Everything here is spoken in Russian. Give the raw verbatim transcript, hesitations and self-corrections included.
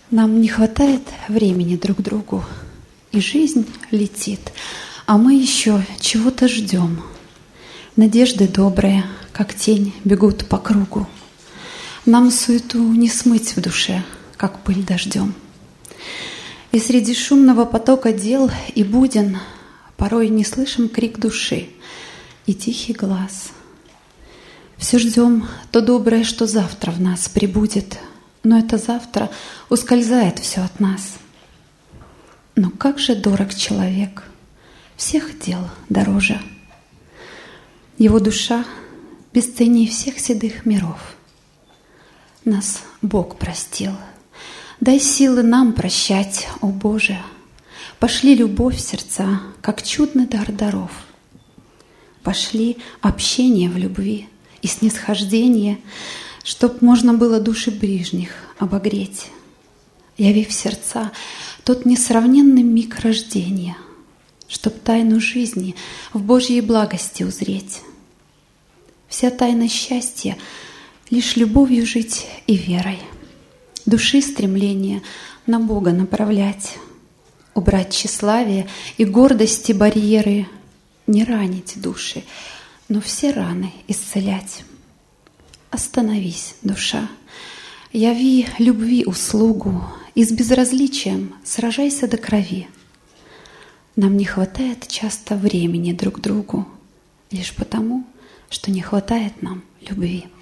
Нам не хватает времени друг другу, и жизнь летит, а мы еще чего-то ждем. Надежды добрые, как тень, бегут по кругу. Нам суету не смыть в душе, как пыль дождем. И среди шумного потока дел и буден порой не слышим крик души и тихий глаз. Все ждем то доброе, что завтра в нас прибудет, но это завтра ускользает все от нас. Но как же дорог человек, всех дел дороже. Его душа бесценней всех седых миров. Нас Бог простил. Дай силы нам прощать, о Боже. Пошли любовь в сердца, как чудный дар даров. Пошли общение в любви и снисхождение, чтоб можно было души ближних обогреть. Яви в сердца тот несравненный миг рождения, чтоб тайну жизни в Божьей благости узреть. Вся тайна счастья — лишь любовью жить и верой, души стремление на Бога направлять, убрать тщеславие и гордости барьеры, не ранить души, но все раны исцелять. Остановись, душа, яви любви услугу и с безразличием сражайся до крови. Нам не хватает часто времени друг другу, лишь потому, что не хватает нам любви.